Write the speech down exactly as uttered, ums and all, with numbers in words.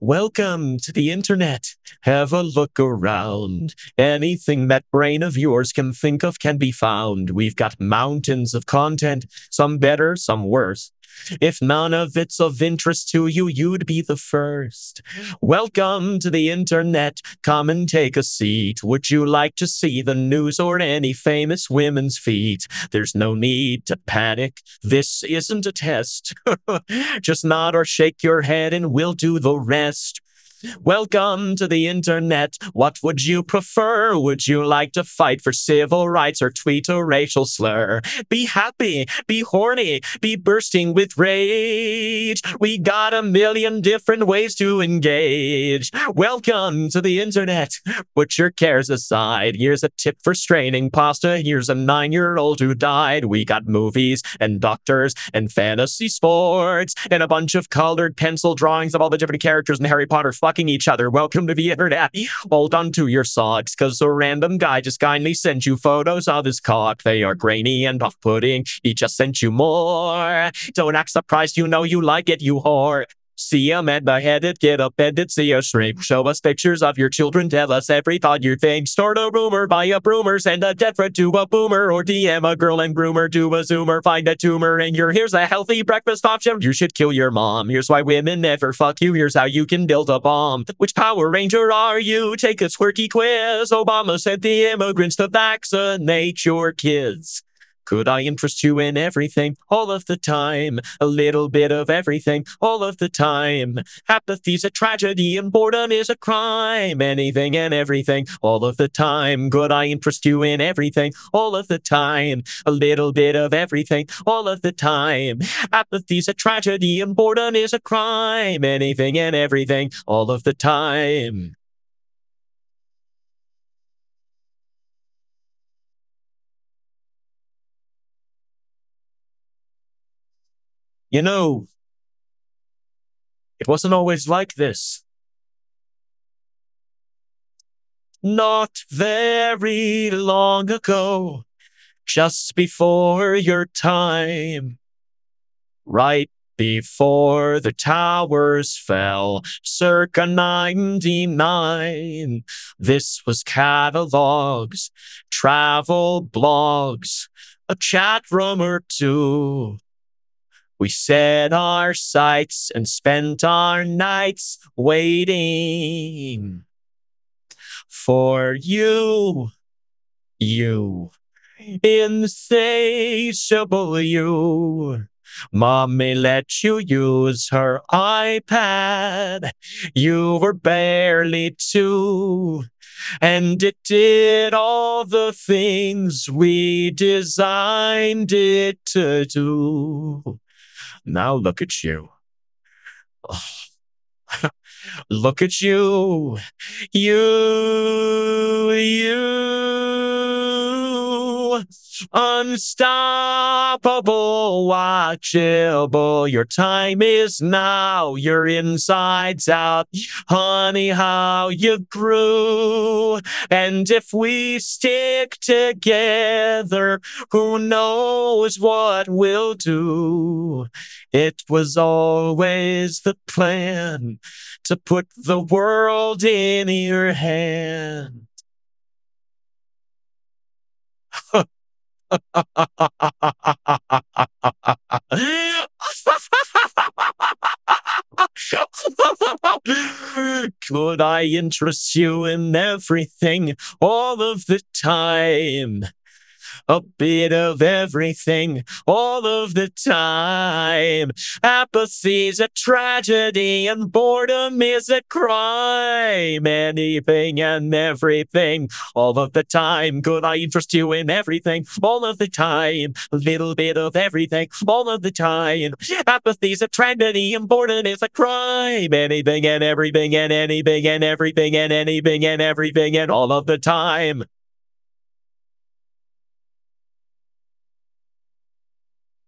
Welcome to the internet. Have a look around. Anything that brain of yours can think of can be found. We've got mountains of content, some better, some worse. If none of it's of interest to you, you'd be the first. Welcome to the internet. Come and take a seat. Would you like to see the news or any famous women's feet? There's no need to panic. This isn't a test. Just nod or shake your head and we'll do the rest. Welcome to the internet. What would you prefer? Would you like to fight for civil rights or tweet a racial slur? Be happy, be horny, be bursting with rage. We got a million different ways to engage. Welcome to the internet. Put your cares aside. Here's a tip for straining pasta. Here's a nine-year-old who died. We got movies and doctors and fantasy sports and a bunch of colored pencil drawings of all the different characters in Harry Potter fucking each other. Welcome to the internet. Hold on to your socks, cause a random guy just kindly sent you photos of his cock. They are grainy and off-putting. He just sent you more. Don't act surprised, you know you like it, you whore. See a man beheaded, get offended, see a shrink. Show us pictures of your children, tell us every thought you think. Start a rumor, buy a broomer, send a death threat to a boomer, or D M a girl and groomer, do a zoomer, find a tumor in your here's a healthy breakfast option. You should kill your mom. Here's why women never fuck you. Here's how you can build a bomb. Which Power Ranger are you? Take a squirky quiz. Obama sent the immigrants to vaccinate your kids. Could I interest you in everything, all of the time? A little bit of everything, all of the time. Apathy's a tragedy and boredom is a crime. Anything and everything, all of the time. Could I interest you in everything, all of the time? A little bit of everything, all of the time. Apathy's a tragedy and boredom is a crime. Anything and everything, all of the time. You know, it wasn't always like this. Not very long ago, just before your time, right before the towers fell, circa ninety-nine. This was catalogs, travel blogs, a chat room or two. We set our sights and spent our nights waiting for you, you, insatiable you. Mommy let you use her iPad. You were barely two, and it did all the things we designed it to do. Now look at you. Oh. Look at you. You, you. Unstoppable, watchable. Your time is now. Your insides out. Honey, how you grew. And if we stick together, who knows what we'll do. It was always the plan to put the world in your hand. Could I interest you in everything all of the time? A bit of everything, all of the time. Apathy's a tragedy and boredom is a crime. Anything and everything, all of the time. Could I interest you in everything, all of the time? A little bit of everything, all of the time. Apathy's a tragedy and boredom is a crime. Anything and everything and anything and everything and anything and everything and all of the time.